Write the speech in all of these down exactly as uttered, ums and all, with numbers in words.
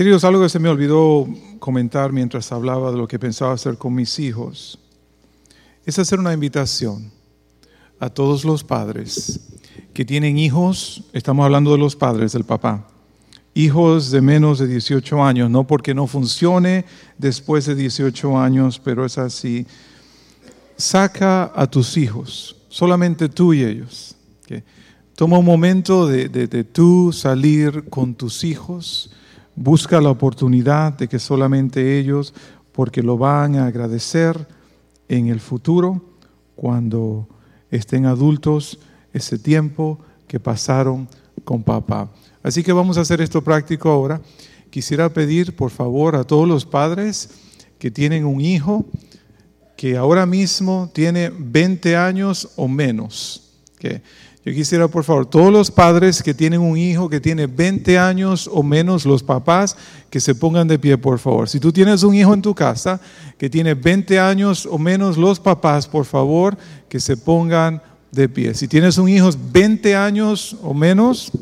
Queridos, algo que se me olvidó comentar mientras hablaba de lo que pensaba hacer con mis hijos es hacer una invitación a todos los padres que tienen hijos. Estamos hablando de los padres, del papá. Hijos de menos de dieciocho años, no porque no funcione después de dieciocho años, pero es así. Saca a tus hijos, solamente tú y ellos. ¿Okay? Toma un momento de, de, de tú salir con tus hijos. Busca la oportunidad de que solamente ellos, porque lo van a agradecer en el futuro, cuando estén adultos, ese tiempo que pasaron con papá. Así que vamos a hacer esto práctico ahora. Quisiera pedir, por favor, a todos los padres que tienen un hijo que ahora mismo tiene veinte años o menos. ¿Okay? Yo quisiera, por favor, todos los padres que tienen un hijo que tiene veinte años o menos, los papás, que se pongan de pie, por favor. Si tú tienes un hijo en tu casa que tiene veinte años o menos, los papás, por favor, que se pongan de pie. Si tienes un hijo veinte años o menos,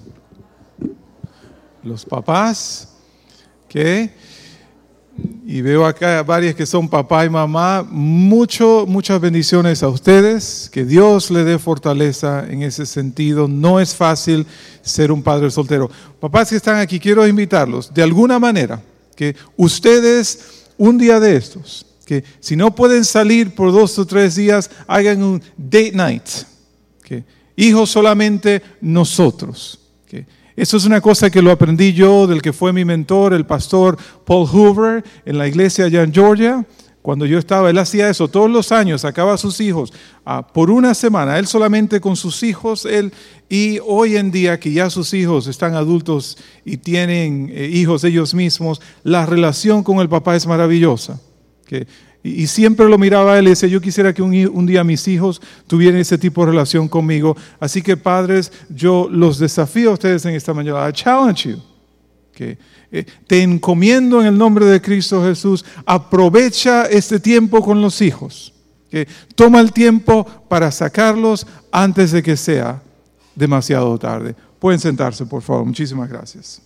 los papás, ¿ok? Y veo acá varias que son papá y mamá. Mucho, muchas bendiciones a ustedes. Que Dios le dé fortaleza en ese sentido. No es fácil ser un padre soltero. Papás que están aquí, quiero invitarlos de alguna manera que ustedes un día de estos, que si no pueden salir por dos o tres días, hagan un date night. ¿Okay? Hijos solamente nosotros. ¿Okay? Eso es una cosa que lo aprendí yo del que fue mi mentor, el pastor Paul Hoover, en la iglesia allá en Georgia. Cuando yo estaba, él hacía eso todos los años, sacaba a sus hijos ah, por una semana, él solamente con sus hijos, él, y hoy en día que ya sus hijos están adultos y tienen eh, hijos ellos mismos, la relación con el papá es maravillosa. ¿Okay? Y siempre lo miraba a él y decía, yo quisiera que un, un día mis hijos tuvieran ese tipo de relación conmigo. Así que padres, yo los desafío a ustedes en esta mañana. I challenge you. Okay. Eh, te encomiendo en el nombre de Cristo Jesús. Aprovecha este tiempo con los hijos. Okay. Toma el tiempo para sacarlos antes de que sea demasiado tarde. Pueden sentarse, por favor. Muchísimas gracias.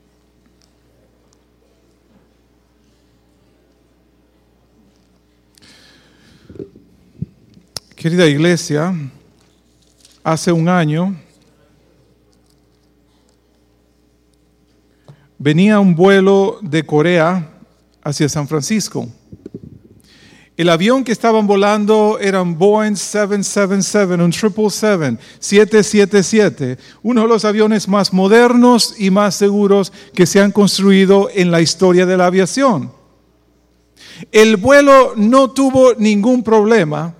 Querida iglesia, hace un año venía un vuelo de Corea hacia San Francisco. El avión que estaban volando era un Boeing siete siete siete, un siete siete siete, siete siete siete, uno de los aviones más modernos y más seguros que se han construido en la historia de la aviación. El vuelo no tuvo ningún problema.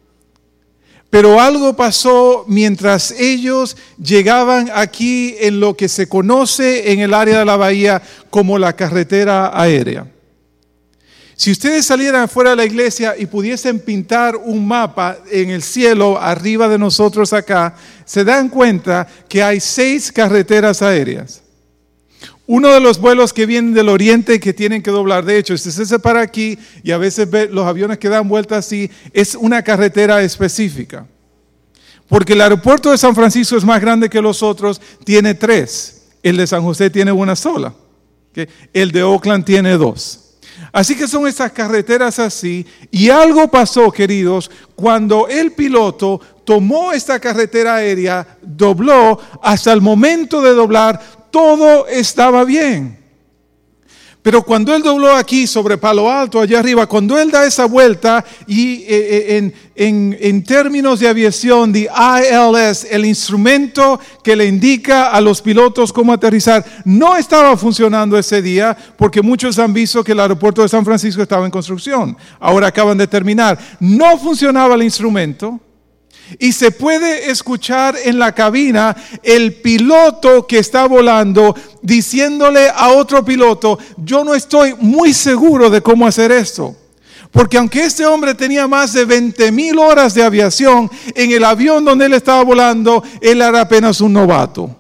Pero algo pasó mientras ellos llegaban aquí en lo que se conoce en el área de la bahía como la carretera aérea. Si ustedes salieran fuera de la iglesia y pudiesen pintar un mapa en el cielo arriba de nosotros acá, se dan cuenta que hay seis carreteras aéreas. Uno de los vuelos que vienen del oriente que tienen que doblar, de hecho, si se separa aquí y a veces ve los aviones que dan vueltas así, es una carretera específica. Porque el aeropuerto de San Francisco es más grande que los otros, tiene tres. El de San José tiene una sola. ¿Okay? El de Oakland tiene dos. Así que son estas carreteras así. Y algo pasó, queridos, cuando el piloto tomó esta carretera aérea, dobló, hasta el momento de doblar, todo estaba bien. Pero cuando él dobló aquí sobre Palo Alto, allá arriba, cuando él da esa vuelta y eh, en, en, en términos de aviación, the I L S, el instrumento que le indica a los pilotos cómo aterrizar, no estaba funcionando ese día porque muchos han visto que el aeropuerto de San Francisco estaba en construcción. Ahora acaban de terminar. No funcionaba el instrumento. Y se puede escuchar en la cabina el piloto que está volando diciéndole a otro piloto, yo no estoy muy seguro de cómo hacer esto. Porque aunque este hombre tenía más de veinte mil horas de aviación, en el avión donde él estaba volando, él era apenas un novato.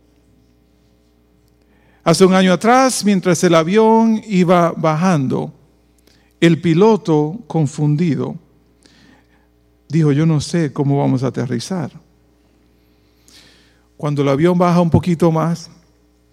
Hace un año atrás, mientras el avión iba bajando, el piloto confundido dijo, yo no sé cómo vamos a aterrizar. Cuando el avión baja un poquito más,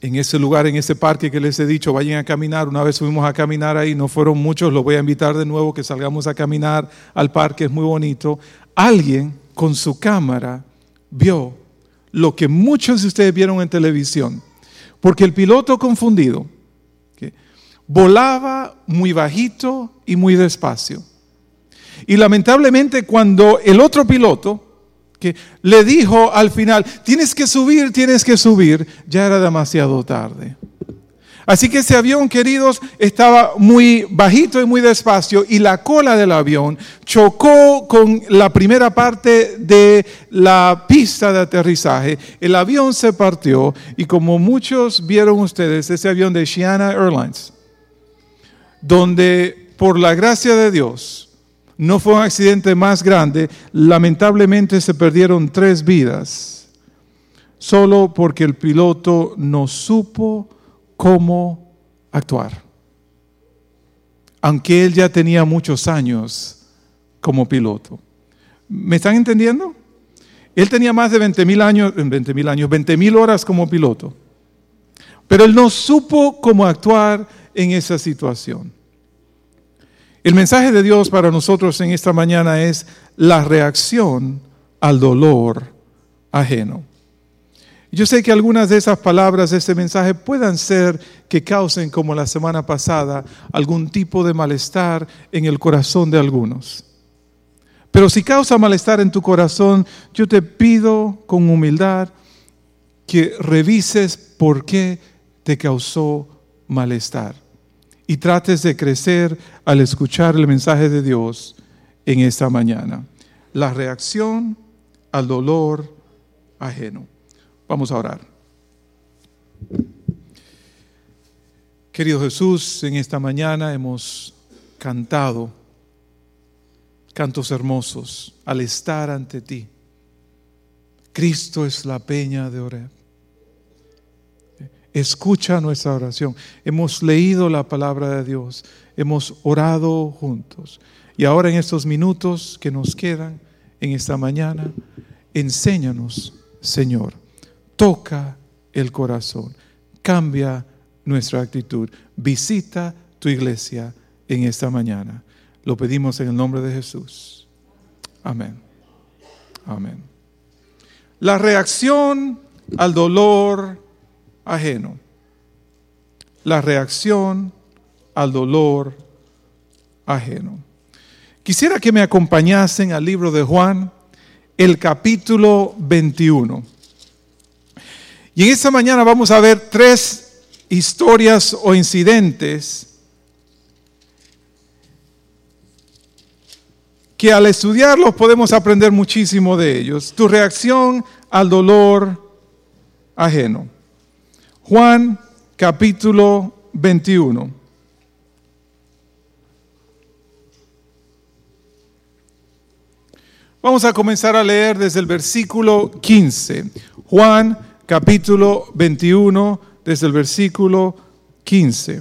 en ese lugar, en ese parque que les he dicho, vayan a caminar. Una vez fuimos a caminar ahí, no fueron muchos, los voy a invitar de nuevo que salgamos a caminar al parque, es muy bonito. Alguien con su cámara vio lo que muchos de ustedes vieron en televisión, porque el piloto confundido, ¿okay?, volaba muy bajito y muy despacio. Y lamentablemente cuando el otro piloto que le dijo al final, tienes que subir, tienes que subir, ya era demasiado tarde. Así que ese avión, queridos, estaba muy bajito y muy despacio y la cola del avión chocó con la primera parte de la pista de aterrizaje. El avión se partió y como muchos vieron ustedes, ese avión de Shiana Airlines, donde por la gracia de Dios no fue un accidente más grande, lamentablemente se perdieron tres vidas, solo porque el piloto no supo cómo actuar. Aunque él ya tenía muchos años como piloto. ¿Me están entendiendo? Él tenía más de veinte mil años, veinte mil años, veinte mil horas como piloto. Pero él no supo cómo actuar en esa situación. El mensaje de Dios para nosotros en esta mañana es la reacción al dolor ajeno. Yo sé que algunas de esas palabras de este mensaje puedan ser que causen, como la semana pasada, algún tipo de malestar en el corazón de algunos. Pero si causa malestar en tu corazón, yo te pido con humildad que revises por qué te causó malestar y trates de crecer al escuchar el mensaje de Dios en esta mañana. La reacción al dolor ajeno. Vamos a orar. Querido Jesús, en esta mañana hemos cantado cantos hermosos al estar ante ti. Cristo es la peña de Oreb. Escucha nuestra oración. Hemos leído la palabra de Dios. Hemos orado juntos. Y ahora en estos minutos que nos quedan en esta mañana, enséñanos, Señor. Toca el corazón. Cambia nuestra actitud. Visita tu iglesia en esta mañana. Lo pedimos en el nombre de Jesús. Amén. Amén. La reacción al dolor ajeno. La reacción al dolor ajeno. Quisiera que me acompañasen al libro de Juan, el capítulo veintiuno. Y en esta mañana vamos a ver tres historias o incidentes que al estudiarlos podemos aprender muchísimo de ellos. Tu reacción al dolor ajeno. Juan capítulo veintiuno. Vamos a comenzar a leer desde el versículo quince. Juan capítulo veintiuno, desde el versículo quince.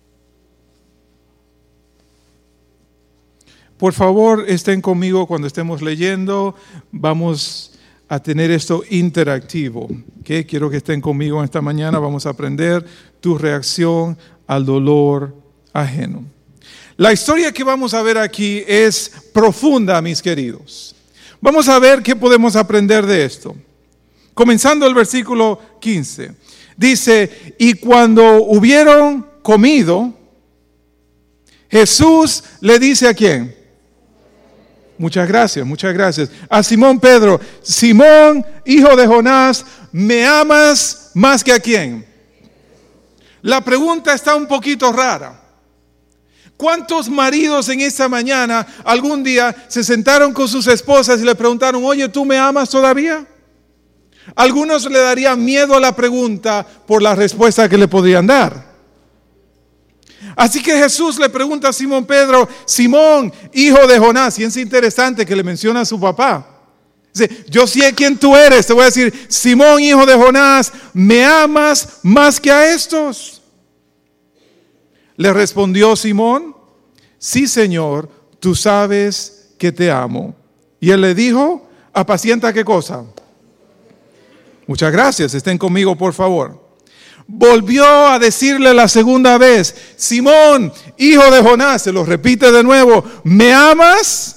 Por favor, estén conmigo cuando estemos leyendo. Vamos a tener esto interactivo. ¿Okay? Quiero que estén conmigo esta mañana. Vamos a aprender tu reacción al dolor ajeno. La historia que vamos a ver aquí es profunda, mis queridos. Vamos a ver qué podemos aprender de esto. Comenzando el versículo quince. Dice, y cuando hubieron comido, Jesús le dice a quién. Muchas gracias, muchas gracias. A Simón Pedro, Simón, hijo de Jonás, ¿me amas más que a quién? La pregunta está un poquito rara. ¿Cuántos maridos en esta mañana algún día se sentaron con sus esposas y le preguntaron, oye, ¿tú me amas todavía? Algunos le darían miedo a la pregunta por la respuesta que le podrían dar. Así que Jesús le pregunta a Simón Pedro, Simón, hijo de Jonás, y es interesante que le menciona a su papá. Dice, yo sé quién tú eres, te voy a decir, Simón, hijo de Jonás, ¿me amas más que a estos? Le respondió Simón, sí, Señor, tú sabes que te amo. Y él le dijo, apacienta qué cosa. Muchas gracias, estén conmigo por favor. volvió a decirle la segunda vez: Simón, hijo de Jonás, se lo repite de nuevo, ¿me amas?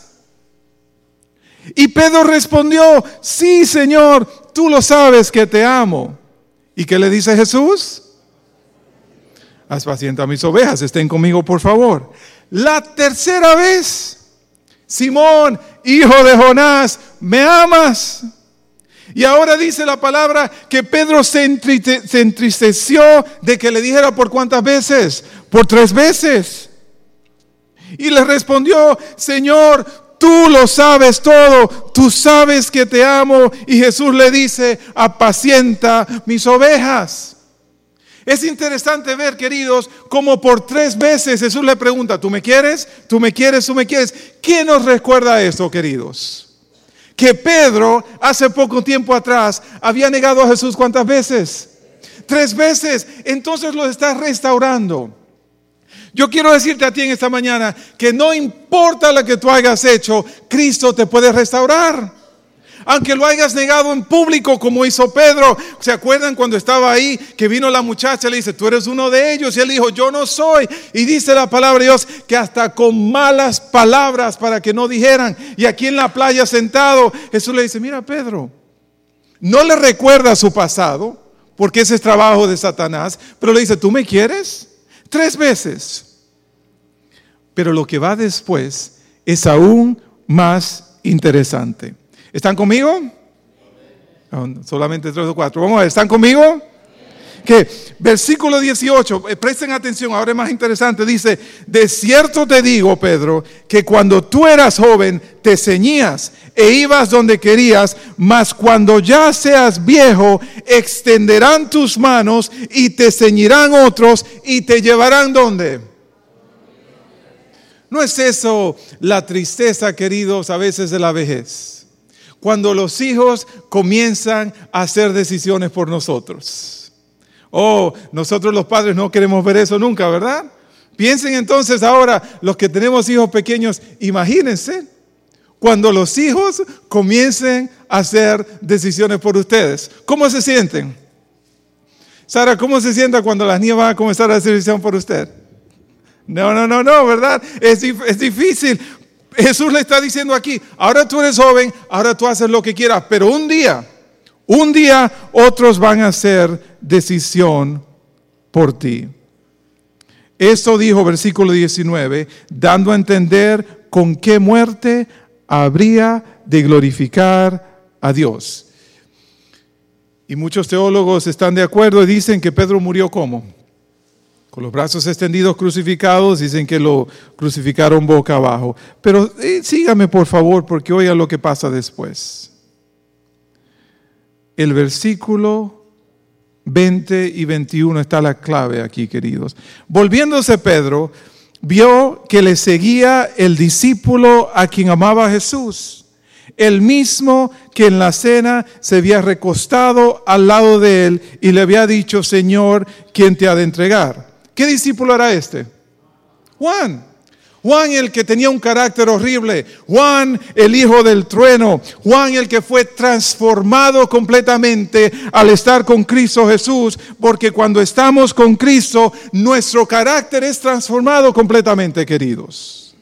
Y Pedro respondió: sí, Señor, tú lo sabes que te amo. ¿Y qué le dice Jesús? Apacienta mis ovejas, estén conmigo por favor. La tercera vez: Simón, hijo de Jonás, ¿me amas? Y ahora dice la palabra que Pedro se, entriste, se entristeció de que le dijera por cuántas veces, por tres veces. Y le respondió: Señor, tú lo sabes todo, tú sabes que te amo. Y Jesús le dice: apacienta mis ovejas. Es interesante ver, queridos, como por tres veces Jesús le pregunta: ¿tú me quieres? ¿Tú me quieres? ¿Tú me quieres? ¿Qué nos recuerda esto, queridos? Que Pedro hace poco tiempo atrás había negado a Jesús ¿cuántas veces? Tres veces. Entonces lo está restaurando. Yo quiero decirte a ti en esta mañana que no importa lo que tú hayas hecho, Cristo te puede restaurar. Aunque lo hayas negado en público como hizo Pedro. ¿Se acuerdan cuando estaba ahí que vino la muchacha y le dice: tú eres uno de ellos? Y él dijo: yo no soy. Y dice la palabra de Dios que hasta con malas palabras para que no dijeran. Y aquí en la playa sentado, Jesús le dice: mira, Pedro, no le recuerda su pasado, porque ese es trabajo de Satanás, pero le dice: ¿tú me quieres? Tres veces. Pero lo que va después es aún más interesante. ¿Están conmigo? No, solamente tres o cuatro. Vamos a ver, ¿están conmigo? Que versículo dieciocho, presten atención, ahora es más interesante. Dice: de cierto te digo, Pedro, que cuando tú eras joven te ceñías e ibas donde querías, mas cuando ya seas viejo extenderán tus manos y te ceñirán otros y te llevarán ¿dónde? ¿No es eso la tristeza, queridos, a veces de la vejez? Cuando los hijos comienzan a hacer decisiones por nosotros. Oh, nosotros los padres no queremos ver eso nunca, ¿verdad? Piensen entonces ahora, los que tenemos hijos pequeños, imagínense cuando los hijos comiencen a hacer decisiones por ustedes. ¿Cómo se sienten? Sara, ¿cómo se sienta cuando las niñas van a comenzar a hacer decisiones por usted? No, no, no, no, ¿verdad? Es, es difícil. Jesús le está diciendo aquí: ahora tú eres joven, ahora tú haces lo que quieras, pero un día, un día otros van a hacer decisión por ti. Esto dijo versículo diecinueve, dando a entender con qué muerte habría de glorificar a Dios. Y muchos teólogos están de acuerdo y dicen que Pedro murió ¿cómo? Con los brazos extendidos, crucificados. Dicen que lo crucificaron boca abajo. Pero eh, sígame por favor, porque oiga lo que pasa después. El versículo veinte y veintiuno está la clave aquí, queridos. Volviéndose Pedro, vio que le seguía el discípulo a quien amaba a Jesús, el mismo que en la cena se había recostado al lado de él y le había dicho: Señor, ¿quién te ha de entregar? ¿Qué discípulo era este? Juan. Juan, el que tenía un carácter horrible. Juan, el hijo del trueno. Juan, el que fue transformado completamente al estar con Cristo Jesús. Porque cuando estamos con Cristo, nuestro carácter es transformado completamente, queridos.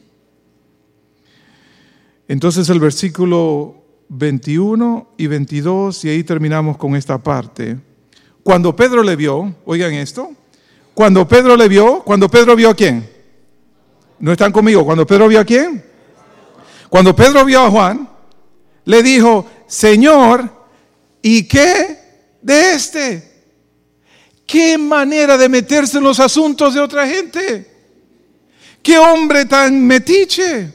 Entonces el versículo veintiuno y veintidós, y ahí terminamos con esta parte. Cuando Pedro le vio, oigan esto. Cuando Pedro le vio, cuando Pedro vio a quién. ¿No están conmigo? Cuando Pedro vio a quién. Cuando Pedro vio a Juan, le dijo: Señor, ¿y qué de este? ¿Qué manera de meterse en los asuntos de otra gente? ¿Qué hombre tan metiche?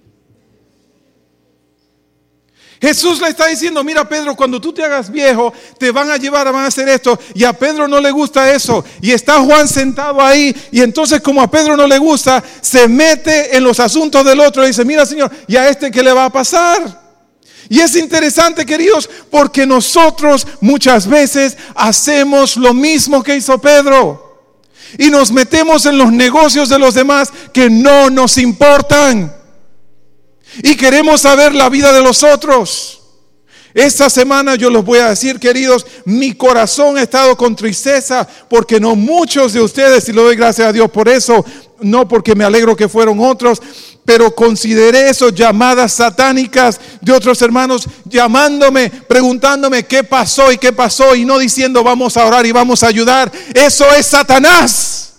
Jesús le está diciendo: mira, Pedro, cuando tú te hagas viejo, te van a llevar, van a hacer esto. Y a Pedro no le gusta eso. Y está Juan sentado ahí. Y entonces, como a Pedro no le gusta, se mete en los asuntos del otro. Y dice: mira, Señor, ¿y a este qué le va a pasar? Y es interesante, queridos, porque nosotros muchas veces hacemos lo mismo que hizo Pedro. Y nos metemos en los negocios de los demás que no nos importan. Y queremos saber la vida de los otros. Esta semana yo les voy a decir, queridos, mi corazón ha estado con tristeza porque no muchos de ustedes, y le doy gracias a Dios por eso, no porque me alegro que fueron otros, pero consideré eso llamadas satánicas de otros hermanos llamándome, preguntándome qué pasó y qué pasó y no diciendo vamos a orar y vamos a ayudar. Eso es Satanás.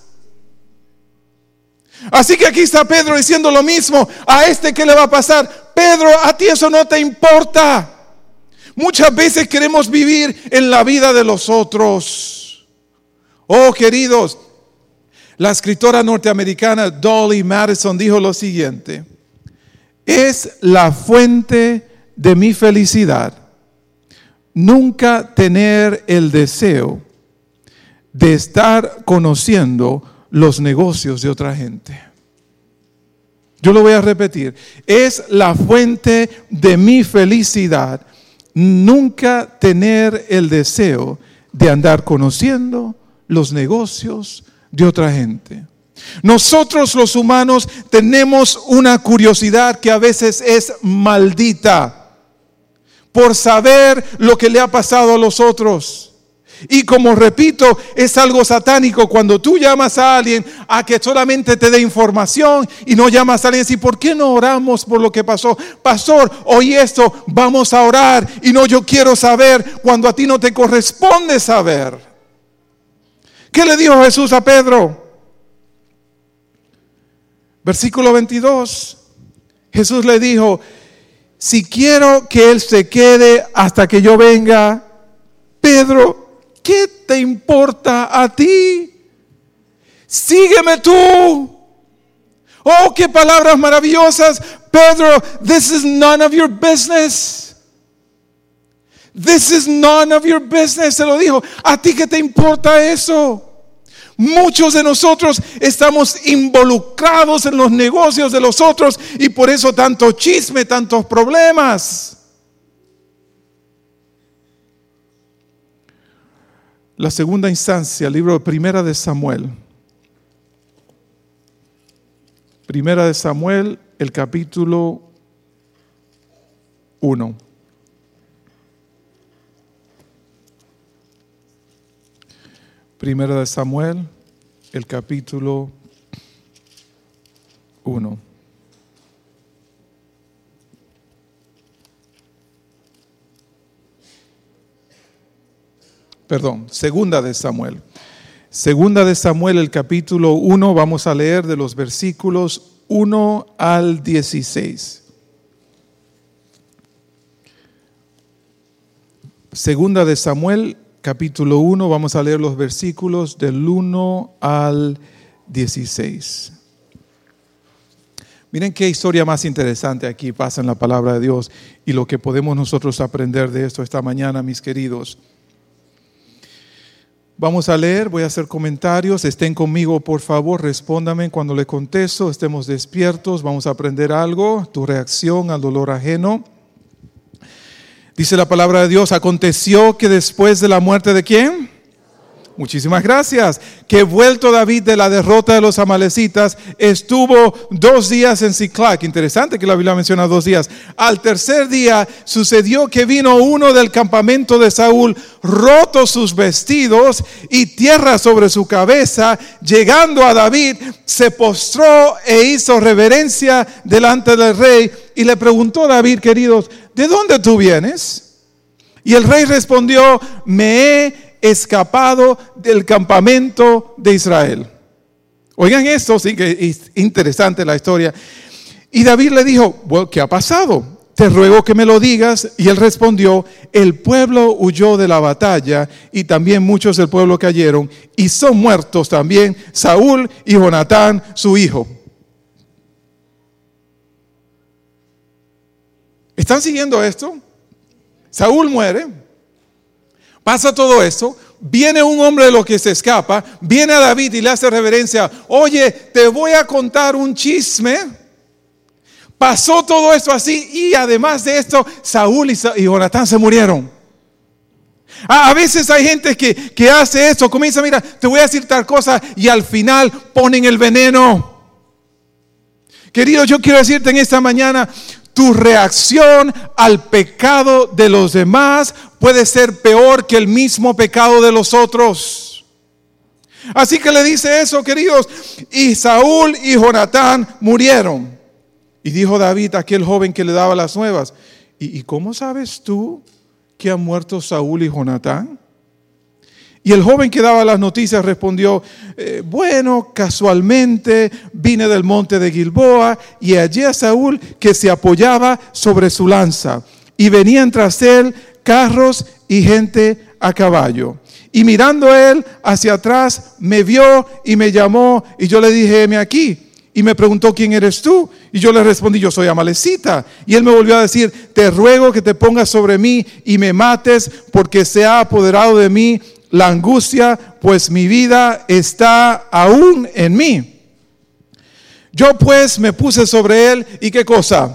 Así que aquí está Pedro diciendo lo mismo. A este, ¿qué le va a pasar? Pedro, a ti eso no te importa. Muchas veces queremos vivir en la vida de los otros. Oh, queridos, la escritora norteamericana Dolly Madison dijo lo siguiente: es la fuente de mi felicidad nunca tener el deseo de estar conociendo los negocios de otra gente. Yo lo voy a repetir. Es la fuente de mi felicidad nunca tener el deseo de andar conociendo los negocios de otra gente. Nosotros los humanos tenemos una curiosidad que a veces es maldita por saber lo que le ha pasado a los otros. Y como repito, es algo satánico cuando tú llamas a alguien a que solamente te dé información y no llamas a alguien y dices, ¿por qué no oramos por lo que pasó? Pastor, oí esto, vamos a orar. Y no, yo quiero saber cuando a ti no te corresponde saber. ¿Qué le dijo Jesús a Pedro? Versículo veintidós. Jesús le dijo, si quiero que él se quede hasta que yo venga, Pedro, ¿qué te importa a ti? Sígueme tú. Oh, qué palabras maravillosas. Pedro, this is none of your business. This is none of your business. Se lo dijo. ¿A ti qué te importa eso? Muchos de nosotros estamos involucrados en los negocios de los otros y por eso tanto chisme, tantos problemas. La segunda instancia, el libro de Primera de Samuel. Primera de Samuel, el capítulo uno. Primera de Samuel, el capítulo uno. Perdón, segunda de Samuel. Segunda de Samuel, el capítulo uno, vamos a leer de los versículos uno al dieciséis. Segunda de Samuel, capítulo uno, vamos a leer los versículos del uno al dieciséis. Miren qué historia más interesante aquí pasa en la palabra de Dios y lo que podemos nosotros aprender de esto esta mañana, mis queridos. Vamos a leer, voy a hacer comentarios, estén conmigo por favor, respóndame cuando le contesto, estemos despiertos, vamos a aprender algo, tu reacción al dolor ajeno. Dice la palabra de Dios, aconteció que después de la muerte de ¿quién? Muchísimas gracias. Que vuelto David de la derrota de los amalecitas, estuvo dos días en Siclac. Interesante que la Biblia menciona dos días. Al tercer día sucedió que vino uno del campamento de Saúl, roto sus vestidos y tierra sobre su cabeza. Llegando a David, se postró e hizo reverencia delante del rey. Y le preguntó a David, queridos, ¿de dónde tú vienes? Y el rey respondió, me he escapado del campamento de Israel. Oigan esto, sí que es interesante la historia. Y David le dijo, bueno, ¿qué ha pasado? Te ruego que me lo digas. Y él respondió, el pueblo huyó de la batalla y también muchos del pueblo cayeron y son muertos también Saúl y Jonatán, su hijo. ¿Están siguiendo esto? Saúl muere. Pasa todo esto, viene un hombre de los que se escapa, viene a David y le hace reverencia. Oye, te voy a contar un chisme. Pasó todo esto así y además de esto, Saúl y, Sa- y Jonatán se murieron. A, a veces hay gente que, que hace esto, comienza, mira, te voy a decir tal cosa y al final ponen el veneno. Querido, yo quiero decirte en esta mañana, Tu reacción al pecado de los demás puede ser peor que el mismo pecado de los otros. Así que le dice eso, queridos. Y Saúl y Jonatán murieron. Y dijo David a aquel joven que le daba las nuevas: ¿Y, y cómo sabes tú que han muerto Saúl y Jonatán? Y el joven que daba las noticias respondió: eh, bueno, casualmente vine del monte de Gilboa y hallé a Saúl que se apoyaba sobre su lanza, y venían tras él carros y gente a caballo. Y mirando él hacia atrás, me vio y me llamó, y yo le dije: heme aquí. Y me preguntó: ¿quién eres tú? Y yo le respondí: yo soy Amalecita. Y él me volvió a decir: te ruego que te pongas sobre mí y me mates, porque se ha apoderado de mí la angustia, pues mi vida está aún en mí. Yo pues me puse sobre él, ¿y qué cosa?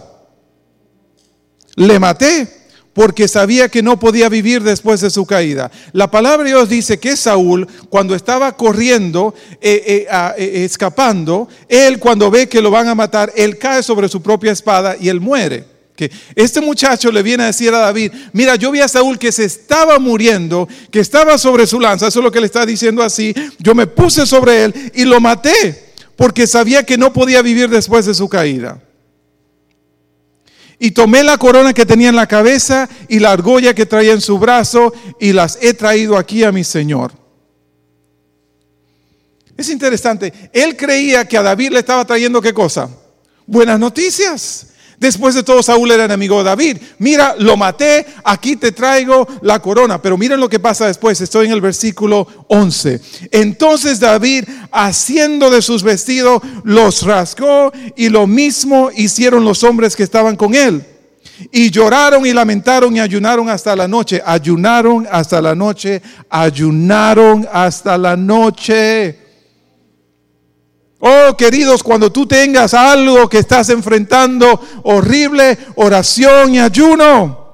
Le maté, porque sabía que no podía vivir después de su caída. La palabra de Dios dice que Saúl, cuando estaba corriendo, eh, eh, eh, escapando, él cuando ve que lo van a matar, él cae sobre su propia espada y él muere. Que este muchacho le viene a decir a David: mira, yo vi a Saúl que se estaba muriendo, que estaba sobre su lanza. Eso es lo que le está diciendo así. Yo me puse sobre él y lo maté, porque sabía que no podía vivir después de su caída. Y tomé la corona que tenía en la cabeza y la argolla que traía en su brazo, y las he traído aquí a mi señor. Es interesante. Él creía que a David le estaba trayendo ¿qué cosa? Buenas noticias. Después de todo, Saúl era enemigo de David. Mira, lo maté, aquí te traigo la corona. Pero miren lo que pasa después. Estoy en el versículo once. Entonces David, haciendo de sus vestidos, los rasgó, y lo mismo hicieron los hombres que estaban con él. Y lloraron y lamentaron y ayunaron hasta la noche. Ayunaron hasta la noche. Ayunaron hasta la noche. Oh, queridos, cuando tú tengas algo que estás enfrentando horrible, oración y ayuno.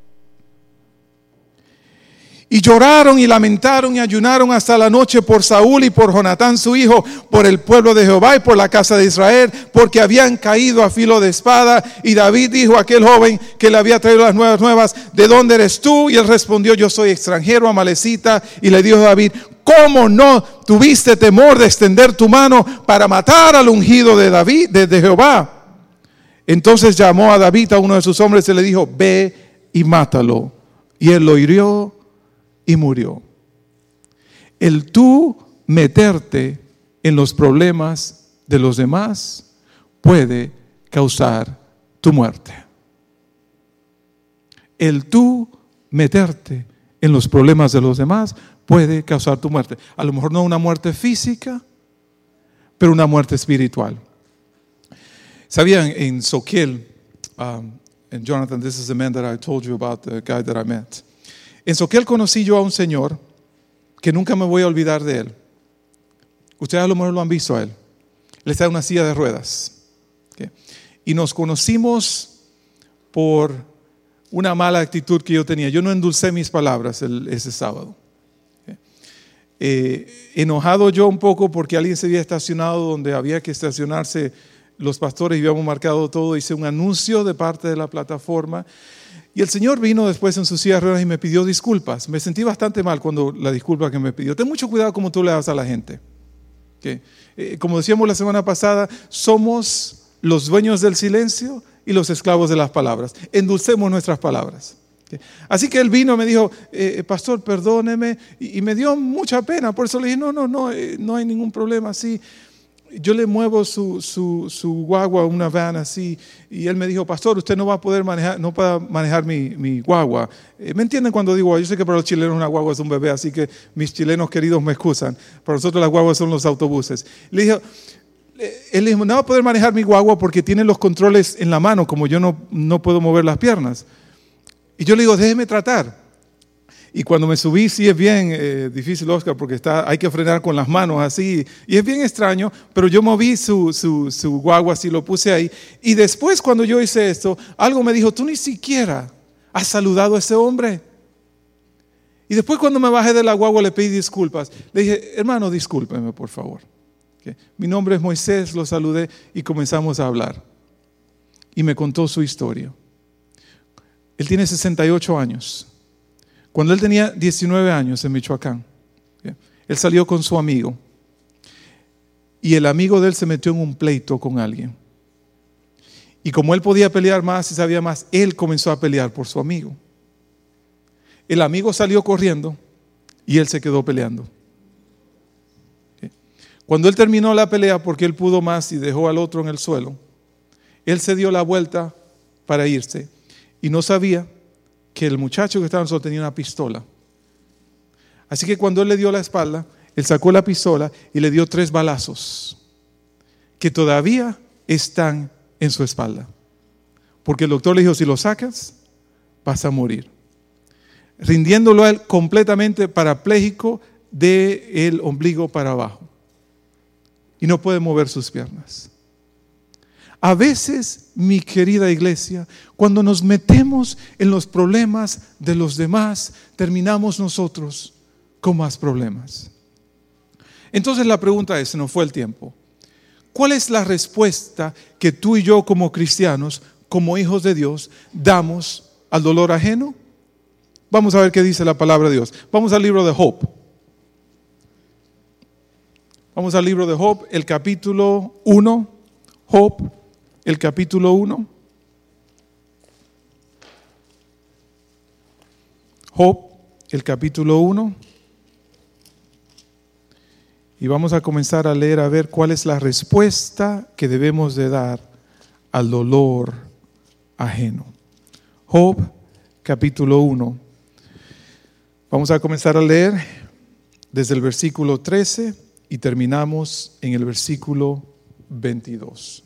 Y lloraron y lamentaron y ayunaron hasta la noche por Saúl y por Jonatán su hijo, por el pueblo de Jehová y por la casa de Israel, porque habían caído a filo de espada. Y David dijo a aquel joven que le había traído las nuevas nuevas: ¿de dónde eres tú? Y él respondió: yo soy extranjero, Amalecita. Y le dijo David: ¿cómo no tuviste temor de extender tu mano para matar al ungido de David, de, de Jehová? Entonces llamó a David a uno de sus hombres y le dijo: ve y mátalo. Y él lo hirió y murió. El tú meterte en los problemas de los demás puede causar tu muerte. El tú meterte en los problemas de los demás puede causar tu muerte. A lo mejor no una muerte física, pero una muerte espiritual. Sabían, en Soquel, um, and Jonathan, this is the man that I told you about, the guy that I met. En Soquel conocí yo a un señor que nunca me voy a olvidar de él. Ustedes a lo mejor lo han visto a él. Él está en una silla de ruedas. ¿Okay? Y nos conocimos por una mala actitud que yo tenía. Yo no endulcé mis palabras el, ese sábado. ¿Okay? Eh, enojado yo un poco porque alguien se había estacionado donde había que estacionarse. Los pastores habíamos marcado todo. Hice un anuncio de parte de la plataforma. Y el Señor vino después en su silla de ruedas y me pidió disculpas. Me sentí bastante mal cuando la disculpa que me pidió. Ten mucho cuidado como tú le das a la gente. ¿Okay? Eh, como decíamos la semana pasada, somos los dueños del silencio y los esclavos de las palabras. Endulcemos nuestras palabras. ¿Okay? Así que él vino y me dijo: eh, pastor, perdóneme. Y, y me dio mucha pena. Por eso le dije: no, no, no, eh, no hay ningún problema así. Yo le muevo su, su, su guagua, una van así, y él me dijo: pastor, usted no va a poder manejar, no puede manejar mi, mi guagua. Eh, ¿Me entienden cuando digo? Yo sé que para los chilenos una guagua es un bebé, así que mis chilenos queridos me excusan. Para nosotros las guaguas son los autobuses. Le dije, él le dijo: no va a poder manejar mi guagua porque tiene los controles en la mano, como yo no, no puedo mover las piernas. Y yo le digo: déjeme tratar. Y cuando me subí, sí es bien eh, difícil, Oscar, porque está, hay que frenar con las manos así. Y es bien extraño, pero yo moví su, su, su guagua así, lo puse ahí. Y después, cuando yo hice esto, algo me dijo: tú ni siquiera has saludado a ese hombre. Y después, cuando me bajé de la guagua, le pedí disculpas. Le dije: hermano, discúlpeme, por favor. ¿Okay? Mi nombre es Moisés, lo saludé y comenzamos a hablar. y me contó su historia. Él tiene sesenta y ocho años. Cuando él tenía diecinueve años en Michoacán, él salió con su amigo y el amigo de él se metió en un pleito con alguien. Y como él podía pelear más y sabía más, él comenzó a pelear por su amigo. El amigo salió corriendo y él se quedó peleando. Cuando él terminó la pelea, porque él pudo más y dejó al otro en el suelo, él se dio la vuelta para irse y no sabía que el muchacho que estaba en el suelo tenía una pistola. Así que cuando él le dio la espalda, él sacó la pistola y le dio tres balazos que todavía están en su espalda. Porque el doctor le dijo, si lo sacas, vas a morir. Rindiéndolo a él completamente parapléjico del ombligo para abajo. Y no puede mover sus piernas. A veces, mi querida iglesia, cuando nos metemos en los problemas de los demás, terminamos nosotros con más problemas. Entonces la pregunta es, se nos fue el tiempo. ¿Cuál es la respuesta que tú y yo como cristianos, como hijos de Dios, damos al dolor ajeno? Vamos a ver qué dice la palabra de Dios. Vamos al libro de Job. Vamos al libro de Job, el capítulo uno. Job, el capítulo uno. Job, el capítulo uno. Y vamos a comenzar a leer a ver cuál es la respuesta que debemos de dar al dolor ajeno. Job, capítulo uno. Vamos a comenzar a leer desde el versículo trece y terminamos en el versículo veintidós.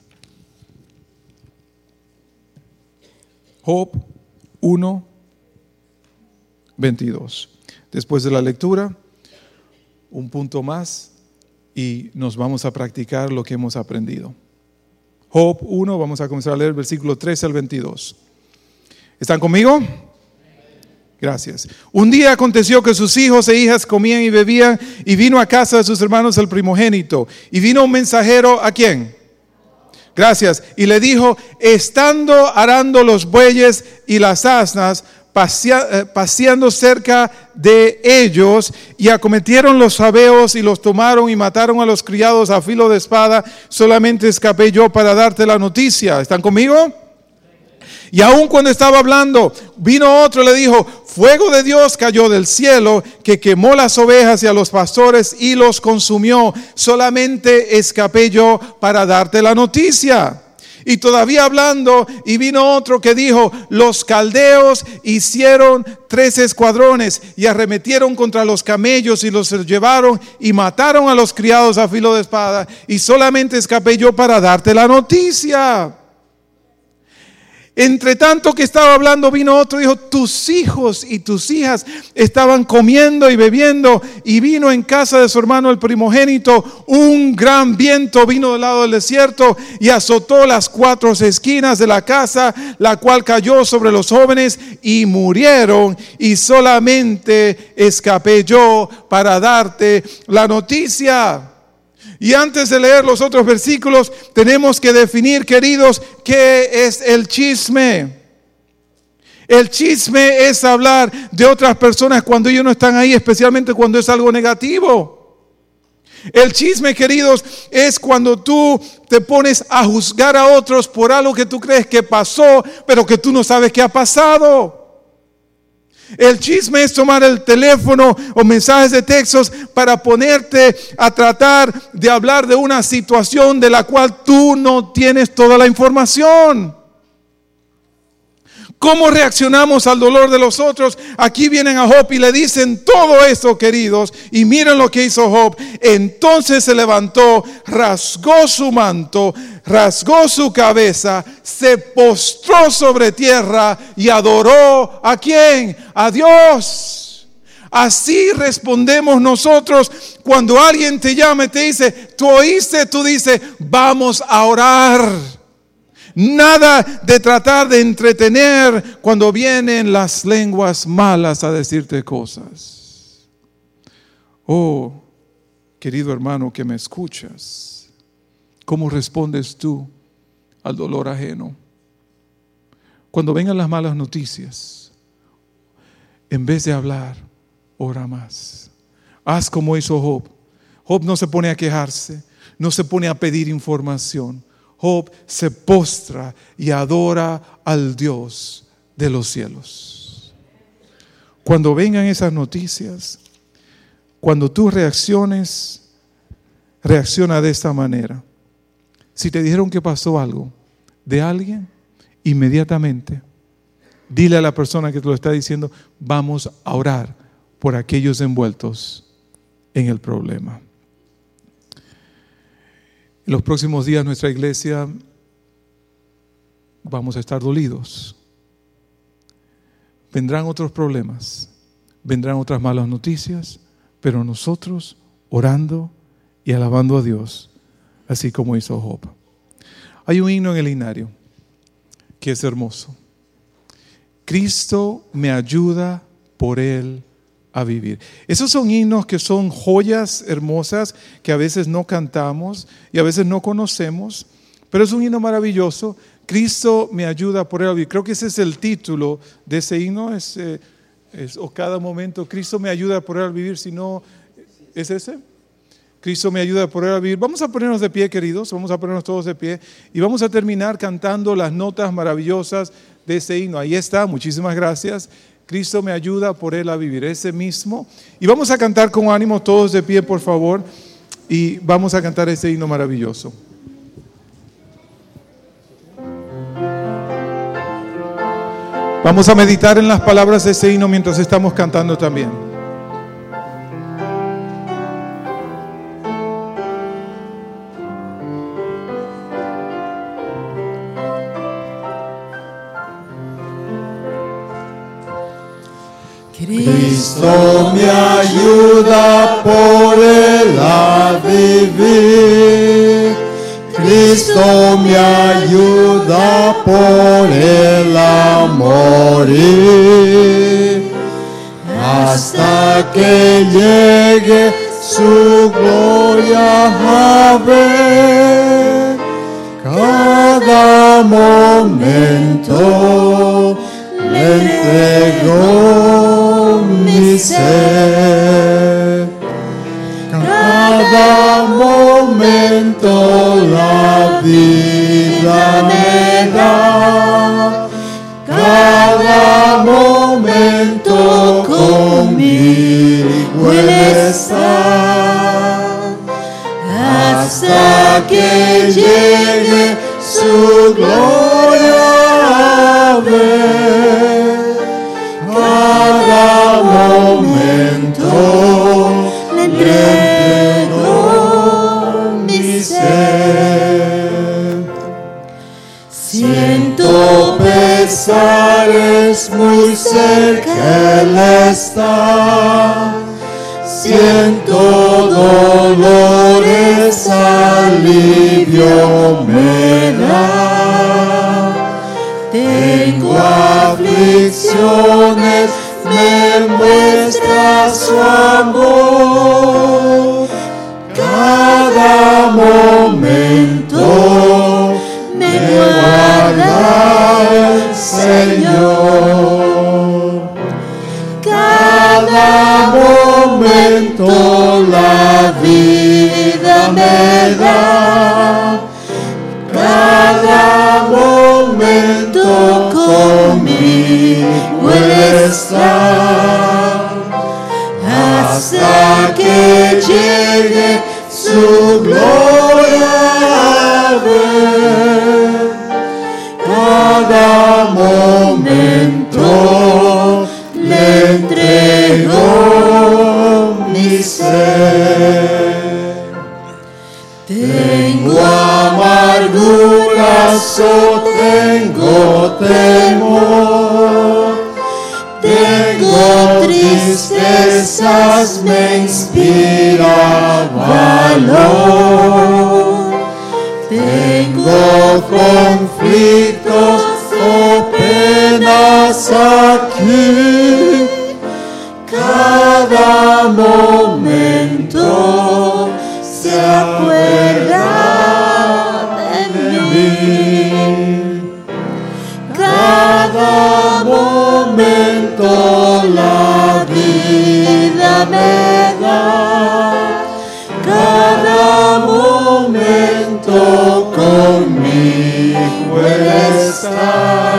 Job uno, veintidós. Después de la lectura, un punto más y nos vamos a practicar lo que hemos aprendido. Job uno, vamos a comenzar a leer el versículo trece al veintidós. ¿Están conmigo? Gracias. Un día aconteció que sus hijos e hijas comían y bebían y vino a casa de sus hermanos el primogénito. Y vino un mensajero, ¿a quién? Gracias. Y le dijo, estando arando los bueyes y las asnas, pasea, paseando cerca de ellos, y acometieron los sabeos y los tomaron y mataron a los criados a filo de espada, solamente escapé yo para darte la noticia. ¿Están conmigo? Y aun cuando estaba hablando, vino otro y le dijo, fuego de Dios cayó del cielo, que quemó las ovejas y a los pastores y los consumió. Solamente escapé yo para darte la noticia. Y todavía hablando, y vino otro que dijo, los caldeos hicieron tres escuadrones y arremetieron contra los camellos y los llevaron y mataron a los criados a filo de espada. Y solamente escapé yo para darte la noticia. Entre tanto que estaba hablando, vino otro y dijo, tus hijos y tus hijas estaban comiendo y bebiendo, y vino en casa de su hermano el primogénito un gran viento, vino del lado del desierto y azotó las cuatro esquinas de la casa, la cual cayó sobre los jóvenes y murieron, y solamente escapé yo para darte la noticia. Y antes de leer los otros versículos, tenemos que definir, queridos, qué es el chisme. El chisme es hablar de otras personas cuando ellos no están ahí, especialmente cuando es algo negativo. El chisme, queridos, es cuando tú te pones a juzgar a otros por algo que tú crees que pasó, pero que tú no sabes qué ha pasado. El chisme es tomar el teléfono o mensajes de textos para ponerte a tratar de hablar de una situación de la cual tú no tienes toda la información. ¿Cómo reaccionamos al dolor de los otros? Aquí vienen a Job y le dicen todo esto, queridos, y miren lo que hizo Job. Entonces se levantó, rasgó su manto, rasgó su cabeza, se postró sobre tierra y adoró ¿a quién? A Dios. Así respondemos nosotros cuando alguien te llama y te dice, tú oíste, tú dices, vamos a orar. Nada de tratar de entretener cuando vienen las lenguas malas a decirte cosas. Oh, querido hermano que me escuchas, ¿cómo respondes tú al dolor ajeno? Cuando vengan las malas noticias, en vez de hablar, ora más. Haz como hizo Job. Job no se pone a quejarse, no se pone a pedir información. Job se postra y adora al Dios de los cielos. Cuando vengan esas noticias, cuando tú reacciones, reacciona de esta manera. Si te dijeron que pasó algo de alguien, inmediatamente dile a la persona que te lo está diciendo, vamos a orar por aquellos envueltos en el problema. En los próximos días nuestra iglesia vamos a estar dolidos. Vendrán otros problemas, vendrán otras malas noticias, pero nosotros orando y alabando a Dios, así como hizo Job. Hay un himno en el himnario que es hermoso. Cristo me ayuda, por Él a vivir. Esos son himnos que son joyas hermosas que a veces no cantamos y a veces no conocemos, pero es un himno maravilloso. Cristo me ayuda, por Él a vivir. Creo que ese es el título de ese himno, es, eh, es o cada momento, Cristo me ayuda, por Él a vivir. Si no, ¿es ese? Cristo me ayuda, por Él a vivir. Vamos a ponernos de pie, queridos, vamos a ponernos todos de pie y vamos a terminar cantando las notas maravillosas de ese himno. Ahí está, muchísimas gracias. Cristo me ayuda, por Él a vivir, ese mismo. Y vamos a cantar con ánimo, todos de pie, por favor, y vamos a cantar ese himno maravilloso. Vamos a meditar en las palabras de ese himno mientras estamos cantando también. Cristo me ayuda, por Él a vivir. Cristo me ayuda, por Él a morir. Hasta que llegue su gloria a ver. Cada momento le entrego mi ser. Cada momento la vida me da. Cada momento conmigo Él está. Hasta que llegue su gloria a ver. Cada momento le entrego mi ser. Siento pesares, muy cerca Él está. Siento dolores, alivio me da. Tengo aflicciones, me muestra su amor. Cada momento me guarda el Señor. Cada momento la vida me da. Cada momento conmigo Él está. Hasta que llegue su gloria a ver. Cada momento le entrego mi ser. Tengo amarguras o tengo temor, tengo tristezas, me inspira valor. Tengo conflictos o penas aquí. Cada momento se acuerda de mí. Cada momento la vida me da, cada momento conmigo Él está,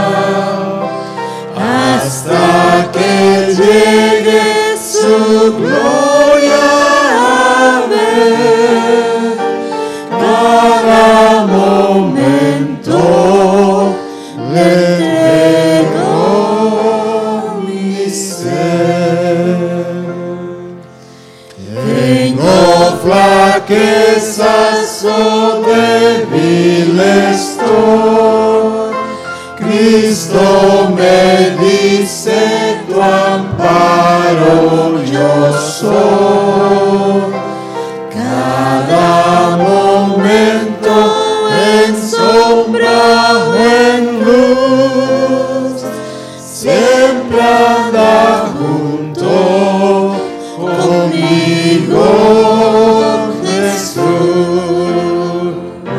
hasta que llegue su gloria a ver. Cada momento le entrego mi ser. Tengo flaquezas o débil estoy, Cristo me dice tu amparo yo soy. Cada momento en sombra o en luz, siempre anda junto conmigo Jesús.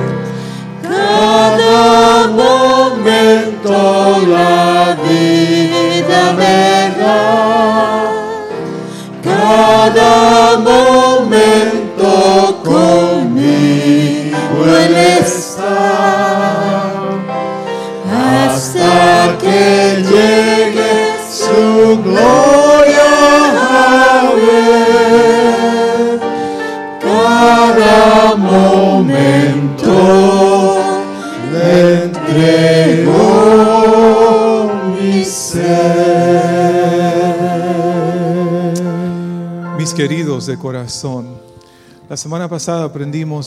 Cada momento la vida me da, cada momento conmigo Él está, hasta que llegue su gloria a ver. Cada momento le entrego mi ser. Mis queridos de corazón, la semana pasada aprendimos